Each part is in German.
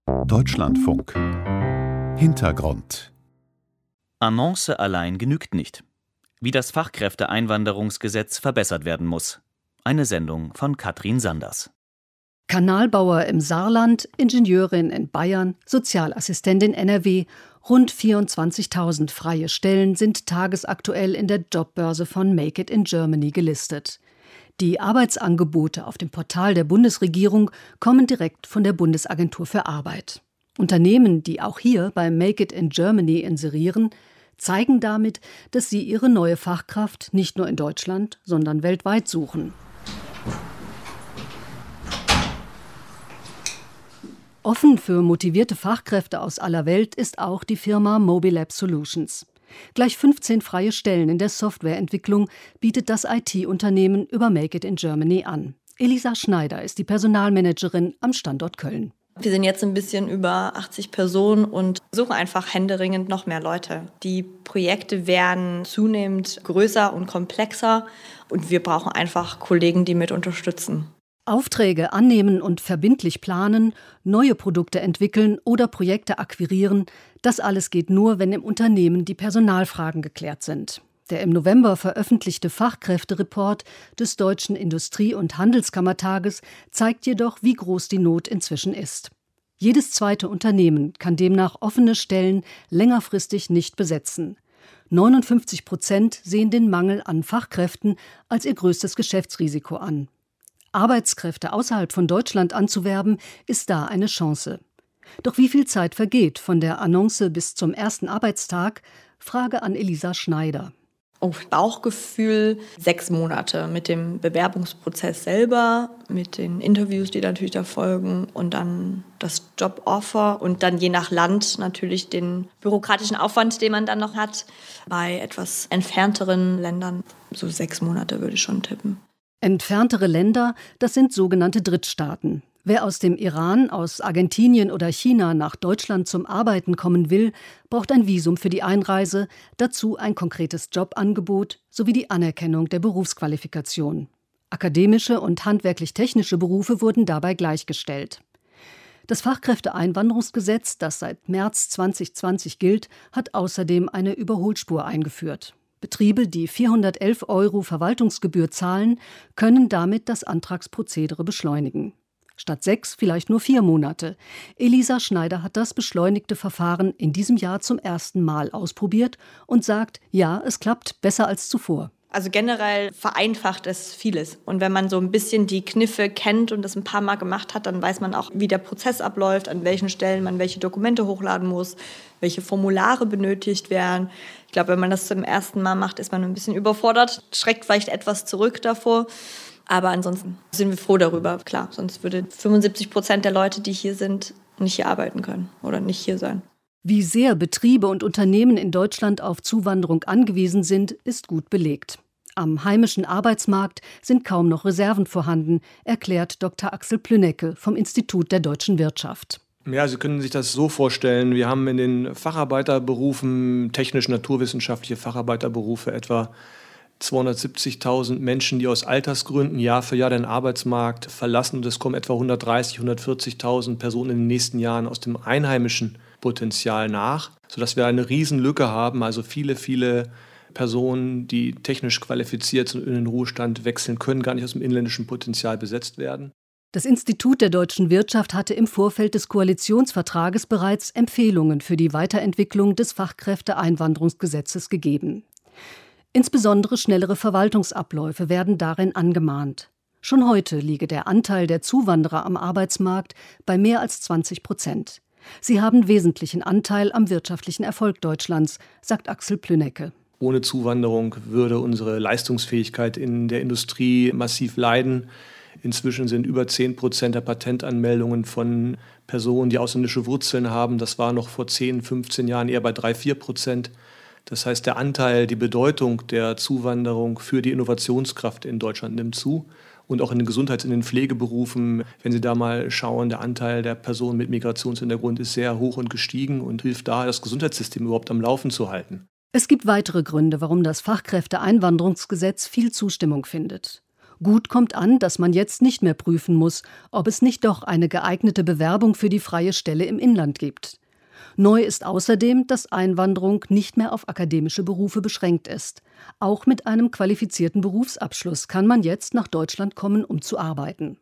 Deutschlandfunk. Hintergrund. Annonce allein genügt nicht. Wie das Fachkräfteeinwanderungsgesetz verbessert werden muss. Eine Sendung von Katrin Sanders. Kanalbauer im Saarland, Ingenieurin in Bayern, Sozialassistentin NRW. Rund 24.000 freie Stellen sind tagesaktuell in der Jobbörse von Make It in Germany gelistet. Die Arbeitsangebote auf dem Portal der Bundesregierung kommen direkt von der Bundesagentur für Arbeit. Unternehmen, die auch hier bei Make It in Germany inserieren, zeigen damit, dass sie ihre neue Fachkraft nicht nur in Deutschland, sondern weltweit suchen. Offen für motivierte Fachkräfte aus aller Welt ist auch die Firma Mobilab Solutions. Gleich 15 freie Stellen in der Softwareentwicklung bietet das IT-Unternehmen über Make It in Germany an. Elisa Schneider ist die Personalmanagerin am Standort Köln. Wir sind jetzt ein bisschen über 80 Personen und suchen einfach händeringend noch mehr Leute. Die Projekte werden zunehmend größer und komplexer und wir brauchen einfach Kollegen, die mit unterstützen. Aufträge annehmen und verbindlich planen, neue Produkte entwickeln oder Projekte akquirieren, das alles geht nur, wenn im Unternehmen die Personalfragen geklärt sind. Der im November veröffentlichte Fachkräftereport des Deutschen Industrie- und Handelskammertages zeigt jedoch, wie groß die Not inzwischen ist. Jedes zweite Unternehmen kann demnach offene Stellen längerfristig nicht besetzen. 59% sehen den Mangel an Fachkräften als ihr größtes Geschäftsrisiko an. Arbeitskräfte außerhalb von Deutschland anzuwerben, ist da eine Chance. Doch wie viel Zeit vergeht von der Annonce bis zum ersten Arbeitstag? Frage an Elisa Schneider. Bauchgefühl 6 Monate mit dem Bewerbungsprozess selber, mit den Interviews, die natürlich da folgen und dann das Joboffer und dann je nach Land natürlich den bürokratischen Aufwand, den man dann noch hat. Bei etwas entfernteren Ländern so 6 Monate würde ich schon tippen. Entferntere Länder, das sind sogenannte Drittstaaten. Wer aus dem Iran, aus Argentinien oder China nach Deutschland zum Arbeiten kommen will, braucht ein Visum für die Einreise, dazu ein konkretes Jobangebot sowie die Anerkennung der Berufsqualifikation. Akademische und handwerklich-technische Berufe wurden dabei gleichgestellt. Das Fachkräfteeinwanderungsgesetz, das seit März 2020 gilt, hat außerdem eine Überholspur eingeführt. Betriebe, die 411 € Verwaltungsgebühr zahlen, können damit das Antragsprozedere beschleunigen. Statt 6 vielleicht nur 4 Monate. Elisa Schneider hat das beschleunigte Verfahren in diesem Jahr zum ersten Mal ausprobiert und sagt, ja, es klappt besser als zuvor. Also generell vereinfacht es vieles. Und wenn man so ein bisschen die Kniffe kennt und das ein paar Mal gemacht hat, dann weiß man auch, wie der Prozess abläuft, an welchen Stellen man welche Dokumente hochladen muss, welche Formulare benötigt werden. Ich glaube, wenn man das zum ersten Mal macht, ist man ein bisschen überfordert, schreckt vielleicht etwas zurück davor. Aber ansonsten sind wir froh darüber, klar. Sonst würde 75% der Leute, die hier sind, nicht hier arbeiten können oder nicht hier sein. Wie sehr Betriebe und Unternehmen in Deutschland auf Zuwanderung angewiesen sind, ist gut belegt. Am heimischen Arbeitsmarkt sind kaum noch Reserven vorhanden, erklärt Dr. Axel Plünecke vom Institut der deutschen Wirtschaft. Ja, Sie können sich das so vorstellen, wir haben in den Facharbeiterberufen, technisch-naturwissenschaftliche Facharbeiterberufe etwa 270.000 Menschen, die aus Altersgründen Jahr für Jahr den Arbeitsmarkt verlassen. Und es kommen etwa 130.000, 140.000 Personen in den nächsten Jahren aus dem einheimischen Potenzial nach, sodass wir eine Riesenlücke haben, also viele Personen, die technisch qualifiziert sind und in den Ruhestand wechseln können, gar nicht aus dem inländischen Potenzial besetzt werden. Das Institut der deutschen Wirtschaft hatte im Vorfeld des Koalitionsvertrages bereits Empfehlungen für die Weiterentwicklung des Fachkräfteeinwanderungsgesetzes gegeben. Insbesondere schnellere Verwaltungsabläufe werden darin angemahnt. Schon heute liege der Anteil der Zuwanderer am Arbeitsmarkt bei mehr als 20%. Sie haben wesentlichen Anteil am wirtschaftlichen Erfolg Deutschlands, sagt Axel Plünecke. Ohne Zuwanderung würde unsere Leistungsfähigkeit in der Industrie massiv leiden. Inzwischen sind über 10% der Patentanmeldungen von Personen, die ausländische Wurzeln haben. Das war noch vor 10, 15 Jahren eher bei 3-4%. Das heißt, der Anteil, die Bedeutung der Zuwanderung für die Innovationskraft in Deutschland nimmt zu. Und auch in den Gesundheits- und in den Pflegeberufen, wenn Sie da mal schauen, der Anteil der Personen mit Migrationshintergrund ist sehr hoch und gestiegen und hilft da, das Gesundheitssystem überhaupt am Laufen zu halten. Es gibt weitere Gründe, warum das Fachkräfteeinwanderungsgesetz viel Zustimmung findet. Gut kommt an, dass man jetzt nicht mehr prüfen muss, ob es nicht doch eine geeignete Bewerbung für die freie Stelle im Inland gibt. Neu ist außerdem, dass Einwanderung nicht mehr auf akademische Berufe beschränkt ist. Auch mit einem qualifizierten Berufsabschluss kann man jetzt nach Deutschland kommen, um zu arbeiten.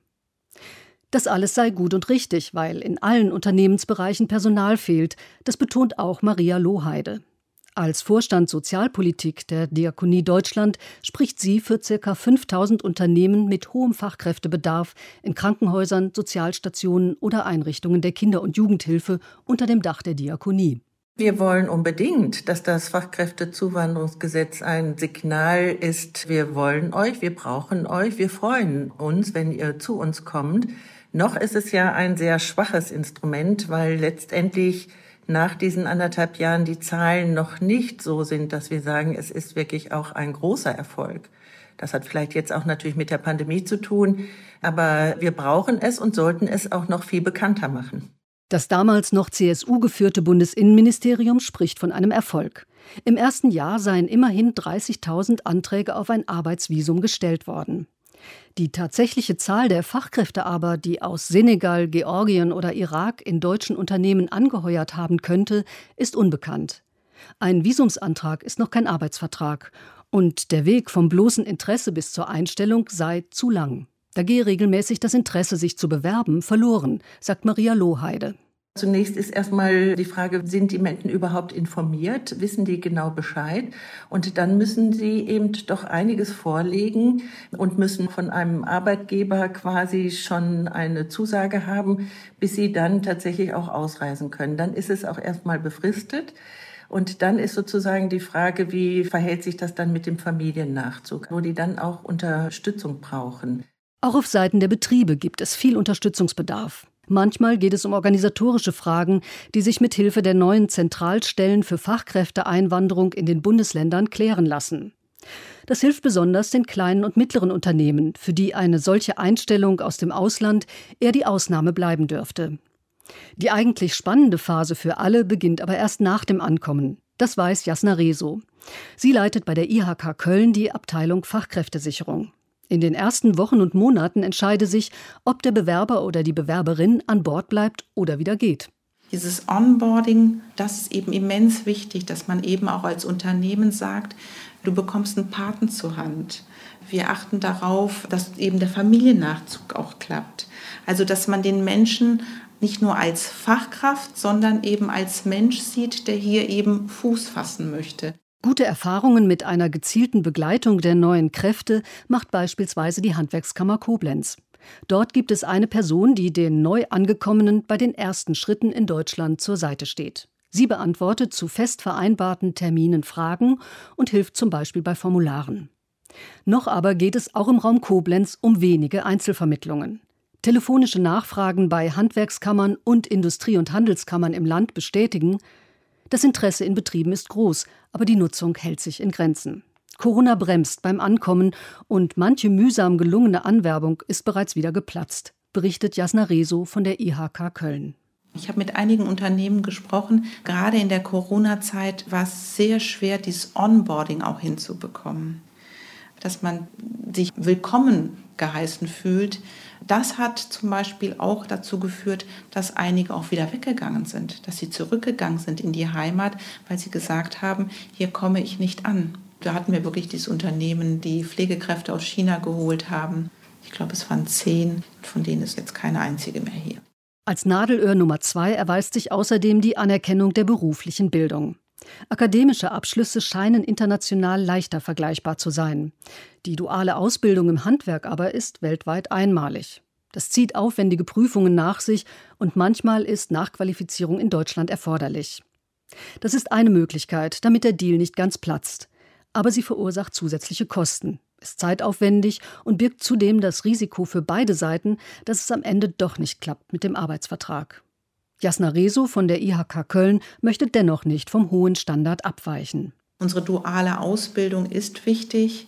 Das alles sei gut und richtig, weil in allen Unternehmensbereichen Personal fehlt. Das betont auch Maria Lohheide. Als Vorstand Sozialpolitik der Diakonie Deutschland spricht sie für ca. 5.000 Unternehmen mit hohem Fachkräftebedarf in Krankenhäusern, Sozialstationen oder Einrichtungen der Kinder- und Jugendhilfe unter dem Dach der Diakonie. Wir wollen unbedingt, dass das Fachkräftezuwanderungsgesetz ein Signal ist. Wir wollen euch, wir brauchen euch, wir freuen uns, wenn ihr zu uns kommt. Noch ist es ja ein sehr schwaches Instrument, weil letztendlich nach diesen 1,5 Jahren die Zahlen noch nicht so sind, dass wir sagen, es ist wirklich auch ein großer Erfolg. Das hat vielleicht jetzt auch natürlich mit der Pandemie zu tun, aber wir brauchen es und sollten es auch noch viel bekannter machen. Das damals noch CSU-geführte Bundesinnenministerium spricht von einem Erfolg. Im ersten Jahr seien immerhin 30.000 Anträge auf ein Arbeitsvisum gestellt worden. Die tatsächliche Zahl der Fachkräfte aber, die aus Senegal, Georgien oder Irak in deutschen Unternehmen angeheuert haben könnte, ist unbekannt. Ein Visumsantrag ist noch kein Arbeitsvertrag und der Weg vom bloßen Interesse bis zur Einstellung sei zu lang. Da gehe regelmäßig das Interesse, sich zu bewerben, verloren, sagt Maria Lohheide. Zunächst ist erstmal die Frage, sind die Menschen überhaupt informiert? Wissen die genau Bescheid? Und dann müssen sie eben doch einiges vorlegen und müssen von einem Arbeitgeber quasi schon eine Zusage haben, bis sie dann tatsächlich auch ausreisen können. Dann ist es auch erstmal befristet. Und dann ist sozusagen die Frage, wie verhält sich das dann mit dem Familiennachzug, wo die dann auch Unterstützung brauchen. Auch auf Seiten der Betriebe gibt es viel Unterstützungsbedarf. Manchmal geht es um organisatorische Fragen, die sich mit Hilfe der neuen Zentralstellen für Fachkräfteeinwanderung in den Bundesländern klären lassen. Das hilft besonders den kleinen und mittleren Unternehmen, für die eine solche Einstellung aus dem Ausland eher die Ausnahme bleiben dürfte. Die eigentlich spannende Phase für alle beginnt aber erst nach dem Ankommen. Das weiß Jasna Rezo. Sie leitet bei der IHK Köln die Abteilung Fachkräftesicherung. In den ersten Wochen und Monaten entscheide sich, ob der Bewerber oder die Bewerberin an Bord bleibt oder wieder geht. Dieses Onboarding, das ist eben immens wichtig, dass man eben auch als Unternehmen sagt, du bekommst einen Paten zur Hand. Wir achten darauf, dass eben der Familiennachzug auch klappt. Also dass man den Menschen nicht nur als Fachkraft, sondern eben als Mensch sieht, der hier eben Fuß fassen möchte. Gute Erfahrungen mit einer gezielten Begleitung der neuen Kräfte macht beispielsweise die Handwerkskammer Koblenz. Dort gibt es eine Person, die den Neuangekommenen bei den ersten Schritten in Deutschland zur Seite steht. Sie beantwortet zu fest vereinbarten Terminen Fragen und hilft zum Beispiel bei Formularen. Noch aber geht es auch im Raum Koblenz um wenige Einzelvermittlungen. Telefonische Nachfragen bei Handwerkskammern und Industrie- und Handelskammern im Land bestätigen, das Interesse in Betrieben ist groß, aber die Nutzung hält sich in Grenzen. Corona bremst beim Ankommen und manche mühsam gelungene Anwerbung ist bereits wieder geplatzt, berichtet Jasna Rezo von der IHK Köln. Ich habe mit einigen Unternehmen gesprochen. Gerade in der Corona-Zeit war es sehr schwer, dieses Onboarding auch hinzubekommen. Dass man sich willkommen geheißen fühlt. Das hat zum Beispiel auch dazu geführt, dass einige auch wieder weggegangen sind, dass sie zurückgegangen sind in die Heimat, weil sie gesagt haben, hier komme ich nicht an. Da hatten wir wirklich dieses Unternehmen, die Pflegekräfte aus China geholt haben. Ich glaube, es waren 10, von denen ist jetzt keine einzige mehr hier. Als Nadelöhr Nummer 2 erweist sich außerdem die Anerkennung der beruflichen Bildung. Akademische Abschlüsse scheinen international leichter vergleichbar zu sein. Die duale Ausbildung im Handwerk aber ist weltweit einmalig. Das zieht aufwendige Prüfungen nach sich und manchmal ist Nachqualifizierung in Deutschland erforderlich. Das ist eine Möglichkeit, damit der Deal nicht ganz platzt. Aber sie verursacht zusätzliche Kosten, ist zeitaufwendig und birgt zudem das Risiko für beide Seiten, dass es am Ende doch nicht klappt mit dem Arbeitsvertrag. Jasna Rezo von der IHK Köln möchte dennoch nicht vom hohen Standard abweichen. Unsere duale Ausbildung ist wichtig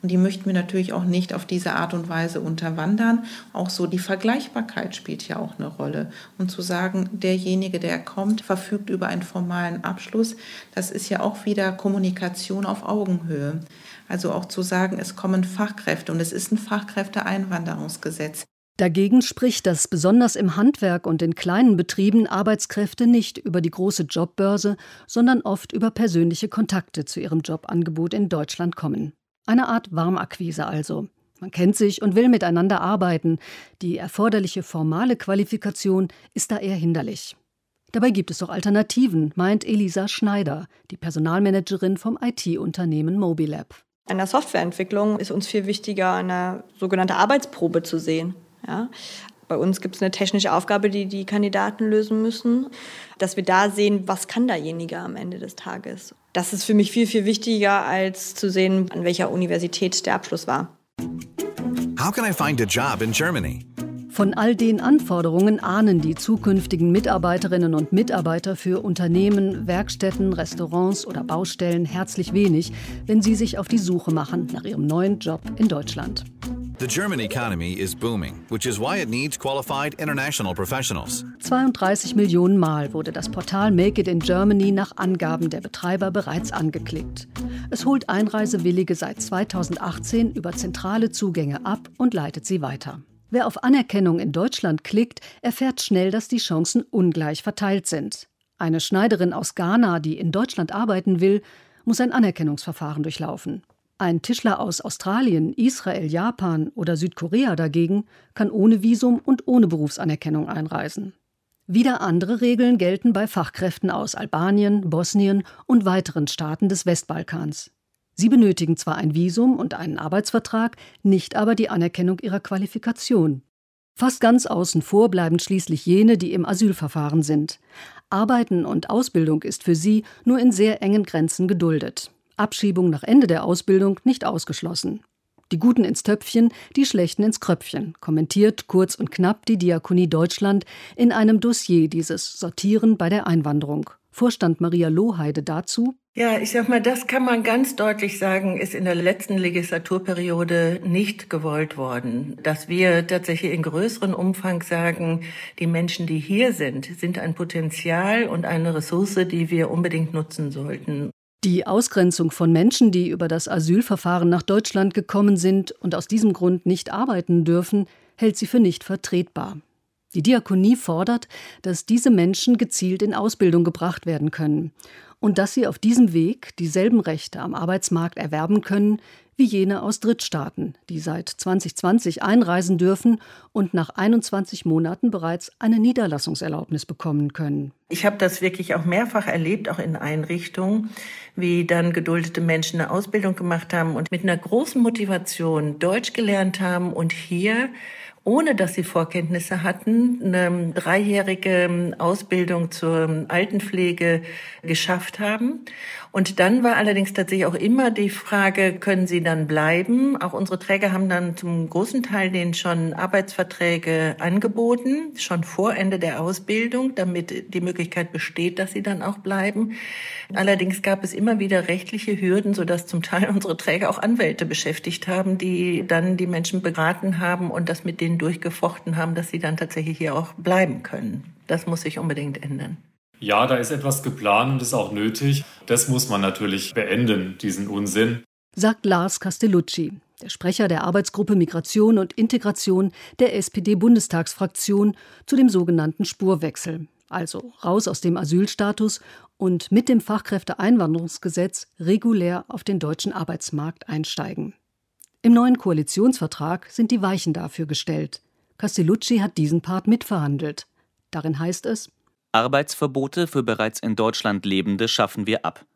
Und die möchten wir natürlich auch nicht auf diese Art und Weise unterwandern. Auch so die Vergleichbarkeit spielt ja auch eine Rolle. Und zu sagen, derjenige, der kommt, verfügt über einen formalen Abschluss, das ist ja auch wieder Kommunikation auf Augenhöhe. Also auch zu sagen, es kommen Fachkräfte und es ist ein Fachkräfteeinwanderungsgesetz. Dagegen spricht, dass besonders im Handwerk und in kleinen Betrieben Arbeitskräfte nicht über die große Jobbörse, sondern oft über persönliche Kontakte zu ihrem Jobangebot in Deutschland kommen. Eine Art Warmakquise also. Man kennt sich und will miteinander arbeiten. Die erforderliche formale Qualifikation ist da eher hinderlich. Dabei gibt es doch Alternativen, meint Elisa Schneider, die Personalmanagerin vom IT-Unternehmen Mobilab. An der Softwareentwicklung ist uns viel wichtiger, eine sogenannte Arbeitsprobe zu sehen. Ja? Bei uns gibt es eine technische Aufgabe, die die Kandidaten lösen müssen, dass wir da sehen, was kann derjenige am Ende des Tages. Das ist für mich viel, viel wichtiger, als zu sehen, an welcher Universität der Abschluss war. How can I find a job in Germany? Von all den Anforderungen ahnen die zukünftigen Mitarbeiterinnen und Mitarbeiter für Unternehmen, Werkstätten, Restaurants oder Baustellen herzlich wenig, wenn sie sich auf die Suche machen nach ihrem neuen Job in Deutschland. The German economy is booming, which is why it needs qualified international professionals. 32 Millionen Mal wurde das Portal Make It in Germany nach Angaben der Betreiber bereits angeklickt. Es holt Einreisewillige seit 2018 über zentrale Zugänge ab und leitet sie weiter. Wer auf Anerkennung in Deutschland klickt, erfährt schnell, dass die Chancen ungleich verteilt sind. Eine Schneiderin aus Ghana, die in Deutschland arbeiten will, muss ein Anerkennungsverfahren durchlaufen. Ein Tischler aus Australien, Israel, Japan oder Südkorea dagegen kann ohne Visum und ohne Berufsanerkennung einreisen. Wieder andere Regeln gelten bei Fachkräften aus Albanien, Bosnien und weiteren Staaten des Westbalkans. Sie benötigen zwar ein Visum und einen Arbeitsvertrag, nicht aber die Anerkennung ihrer Qualifikation. Fast ganz außen vor bleiben schließlich jene, die im Asylverfahren sind. Arbeiten und Ausbildung ist für sie nur in sehr engen Grenzen geduldet. Abschiebung nach Ende der Ausbildung nicht ausgeschlossen. Die Guten ins Töpfchen, die Schlechten ins Kröpfchen, kommentiert kurz und knapp die Diakonie Deutschland in einem Dossier dieses Sortieren bei der Einwanderung. Vorstand Maria Lohheide dazu: Ja, ich sag mal, das kann man ganz deutlich sagen, ist in der letzten Legislaturperiode nicht gewollt worden. Dass wir tatsächlich in größerem Umfang sagen, die Menschen, die hier sind ein Potenzial und eine Ressource, die wir unbedingt nutzen sollten. Die Ausgrenzung von Menschen, die über das Asylverfahren nach Deutschland gekommen sind und aus diesem Grund nicht arbeiten dürfen, hält sie für nicht vertretbar. Die Diakonie fordert, dass diese Menschen gezielt in Ausbildung gebracht werden können und dass sie auf diesem Weg dieselben Rechte am Arbeitsmarkt erwerben können wie jene aus Drittstaaten, die seit 2020 einreisen dürfen und nach 21 Monaten bereits eine Niederlassungserlaubnis bekommen können. Ich habe das wirklich auch mehrfach erlebt, auch in Einrichtungen, wie dann geduldete Menschen eine Ausbildung gemacht haben und mit einer großen Motivation Deutsch gelernt haben und hier, ohne dass sie Vorkenntnisse hatten, eine 3-jährige Ausbildung zur Altenpflege geschafft haben. Und dann war allerdings tatsächlich auch immer die Frage, können sie dann bleiben? Auch unsere Träger haben dann zum großen Teil denen schon Arbeitsverträge angeboten, schon vor Ende der Ausbildung, damit die Möglichkeit besteht, dass sie dann auch bleiben. Allerdings gab es immer wieder rechtliche Hürden, sodass zum Teil unsere Träger auch Anwälte beschäftigt haben, die dann die Menschen beraten haben und das mit denen durchgefochten haben, dass sie dann tatsächlich hier auch bleiben können. Das muss sich unbedingt ändern. Ja, da ist etwas geplant und ist auch nötig. Das muss man natürlich beenden, diesen Unsinn. Sagt Lars Castellucci, der Sprecher der Arbeitsgruppe Migration und Integration der SPD-Bundestagsfraktion zu dem sogenannten Spurwechsel. Also raus aus dem Asylstatus und mit dem Fachkräfteeinwanderungsgesetz regulär auf den deutschen Arbeitsmarkt einsteigen. Im neuen Koalitionsvertrag sind die Weichen dafür gestellt. Castellucci hat diesen Part mitverhandelt. Darin heißt es: Arbeitsverbote für bereits in Deutschland Lebende schaffen wir ab.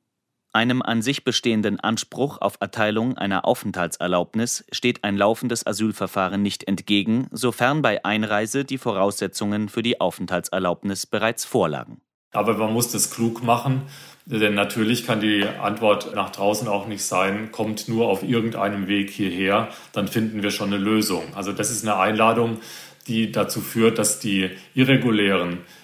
Einem an sich bestehenden Anspruch auf Erteilung einer Aufenthaltserlaubnis steht ein laufendes Asylverfahren nicht entgegen, sofern bei Einreise die Voraussetzungen für die Aufenthaltserlaubnis bereits vorlagen. Aber man muss das klug machen, denn natürlich kann die Antwort nach draußen auch nicht sein, kommt nur auf irgendeinem Weg hierher, dann finden wir schon eine Lösung. Also das ist eine Einladung, die dazu führt, dass die irregulären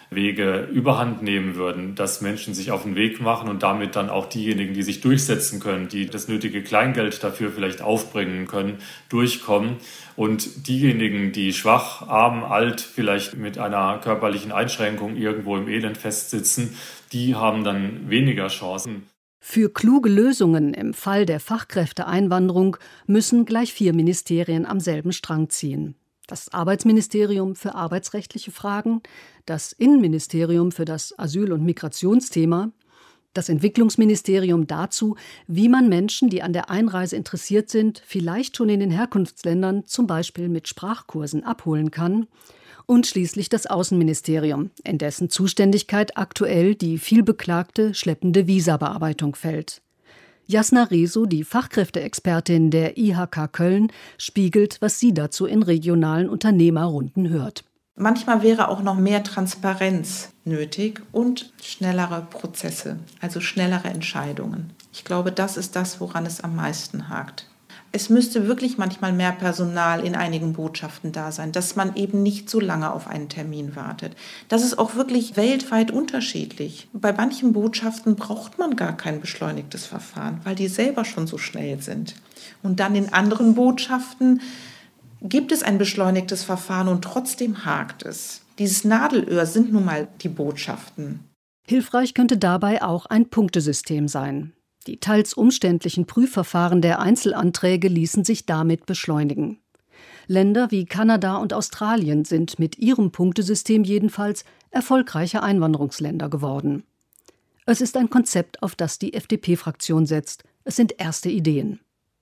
Wege überhand nehmen würden, dass Menschen sich auf den Weg machen und damit dann auch diejenigen, die sich durchsetzen können, die das nötige Kleingeld dafür vielleicht aufbringen können, durchkommen. Und diejenigen, die schwach, arm, alt, vielleicht mit einer körperlichen Einschränkung irgendwo im Elend festsitzen, die haben dann weniger Chancen. Für kluge Lösungen im Fall der Fachkräfteeinwanderung müssen gleich 4 Ministerien am selben Strang ziehen. Das Arbeitsministerium für arbeitsrechtliche Fragen, das Innenministerium für das Asyl- und Migrationsthema, das Entwicklungsministerium dazu, wie man Menschen, die an der Einreise interessiert sind, vielleicht schon in den Herkunftsländern zum Beispiel mit Sprachkursen abholen kann, und schließlich das Außenministerium, in dessen Zuständigkeit aktuell die vielbeklagte schleppende Visabearbeitung fällt. Jasna Rezo, die Fachkräfteexpertin der IHK Köln, spiegelt, was sie dazu in regionalen Unternehmerrunden hört. Manchmal wäre auch noch mehr Transparenz nötig und schnellere Prozesse, also schnellere Entscheidungen. Ich glaube, das ist das, woran es am meisten hakt. Es müsste wirklich manchmal mehr Personal in einigen Botschaften da sein, dass man eben nicht so lange auf einen Termin wartet. Das ist auch wirklich weltweit unterschiedlich. Bei manchen Botschaften braucht man gar kein beschleunigtes Verfahren, weil die selber schon so schnell sind. Und dann in anderen Botschaften gibt es ein beschleunigtes Verfahren und trotzdem hakt es. Dieses Nadelöhr sind nun mal die Botschaften. Hilfreich könnte dabei auch ein Punktesystem sein. Die teils umständlichen Prüfverfahren der Einzelanträge ließen sich damit beschleunigen. Länder wie Kanada und Australien sind mit ihrem Punktesystem jedenfalls erfolgreiche Einwanderungsländer geworden. Es ist ein Konzept, auf das die FDP-Fraktion setzt. Es sind erste Ideen.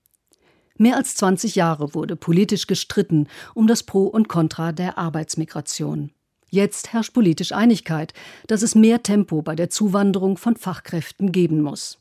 Mehr als 20 Jahre wurde politisch gestritten um das Pro und Contra der Arbeitsmigration. Jetzt herrscht politisch Einigkeit, dass es mehr Tempo bei der Zuwanderung von Fachkräften geben muss.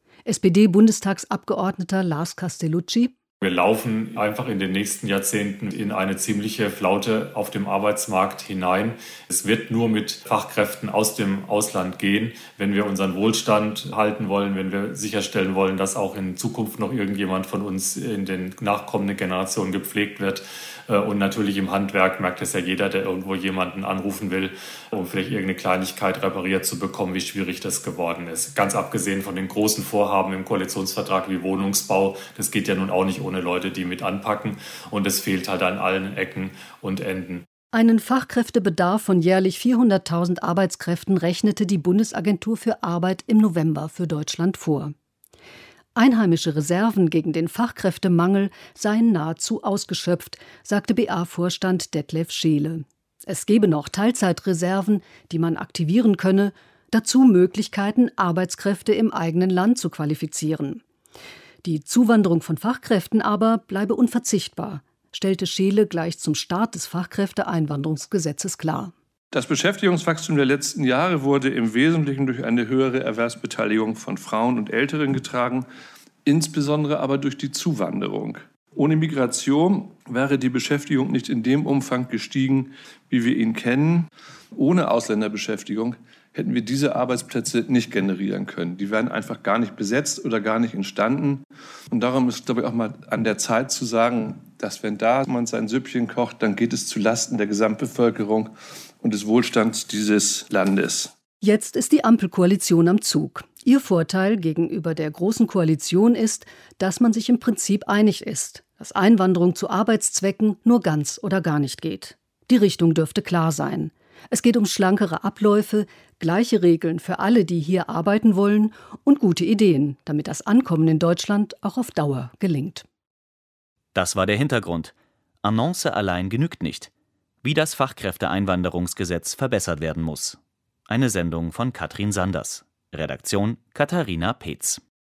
SPD-Bundestagsabgeordneter Lars Castellucci: Wir laufen einfach in den nächsten Jahrzehnten in eine ziemliche Flaute auf dem Arbeitsmarkt hinein. Es wird nur mit Fachkräften aus dem Ausland gehen, wenn wir unseren Wohlstand halten wollen, wenn wir sicherstellen wollen, dass auch in Zukunft noch irgendjemand von uns in den nachkommenden Generationen gepflegt wird. Und natürlich im Handwerk merkt es ja jeder, der irgendwo jemanden anrufen will, um vielleicht irgendeine Kleinigkeit repariert zu bekommen, wie schwierig das geworden ist. Ganz abgesehen von den großen Vorhaben im Koalitionsvertrag wie Wohnungsbau, das geht ja nun auch nicht ohne Leute, die mit anpacken. Und es fehlt halt an allen Ecken und Enden. Einen Fachkräftebedarf von jährlich 400.000 Arbeitskräften rechnete die Bundesagentur für Arbeit im November für Deutschland vor. Einheimische Reserven gegen den Fachkräftemangel seien nahezu ausgeschöpft, sagte BA-Vorstand Detlef Scheele. Es gebe noch Teilzeitreserven, die man aktivieren könne, dazu Möglichkeiten, Arbeitskräfte im eigenen Land zu qualifizieren. Die Zuwanderung von Fachkräften aber bleibe unverzichtbar, stellte Scheele gleich zum Start des Fachkräfteeinwanderungsgesetzes klar. Das Beschäftigungswachstum der letzten Jahre wurde im Wesentlichen durch eine höhere Erwerbsbeteiligung von Frauen und Älteren getragen, insbesondere aber durch die Zuwanderung. Ohne Migration wäre die Beschäftigung nicht in dem Umfang gestiegen, wie wir ihn kennen. Ohne Ausländerbeschäftigung hätten wir diese Arbeitsplätze nicht generieren können. Die wären einfach gar nicht besetzt oder gar nicht entstanden. Und darum ist, glaube ich, auch mal an der Zeit zu sagen, dass wenn da man sein Süppchen kocht, dann geht es zu Lasten der Gesamtbevölkerung und des Wohlstands dieses Landes. Jetzt ist die Ampelkoalition am Zug. Ihr Vorteil gegenüber der Großen Koalition ist, dass man sich im Prinzip einig ist, dass Einwanderung zu Arbeitszwecken nur ganz oder gar nicht geht. Die Richtung dürfte klar sein. Es geht um schlankere Abläufe, gleiche Regeln für alle, die hier arbeiten wollen, und gute Ideen, damit das Ankommen in Deutschland auch auf Dauer gelingt. Das war der Hintergrund. Annonce allein genügt nicht. Wie das Fachkräfteeinwanderungsgesetz verbessert werden muss. Eine Sendung von Katrin Sanders. Redaktion Katharina Peetz.